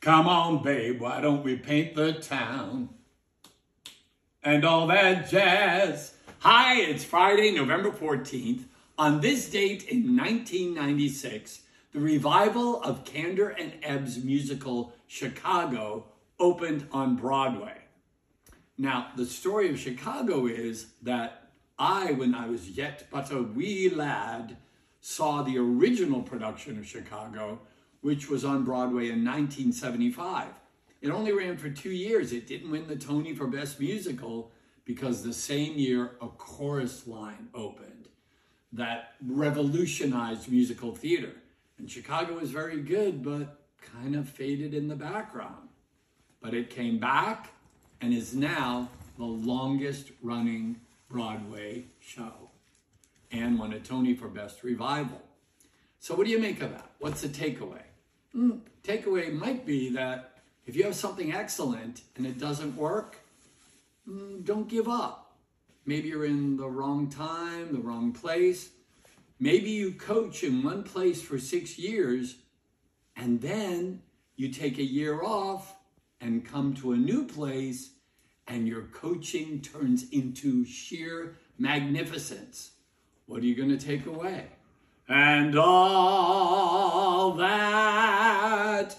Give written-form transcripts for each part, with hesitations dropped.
Come on, babe, why don't we paint the town? And all that jazz. Hi, it's Friday, November 14th. On this date in 1996, the revival of Kander and Ebb's musical Chicago opened on Broadway. Now, the story of Chicago is that when I was yet but a wee lad, saw the original production of Chicago, which was on Broadway in 1975. It only ran for 2 years. It didn't win the Tony for Best Musical because the same year a chorus line opened that revolutionized musical theater. And Chicago was very good, but kind of faded in the background. But it came back and is now the longest running Broadway show and won a Tony for Best Revival. So what do you make of that? What's the takeaway? Takeaway might be that if you have something excellent and it doesn't work, don't give up. Maybe you're in the wrong time, the wrong place. Maybe you coach in one place for 6 years and then you take a year off and come to a new place and your coaching turns into sheer magnificence. What are you going to take away? And all that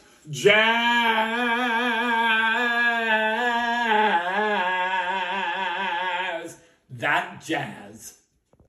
jazz,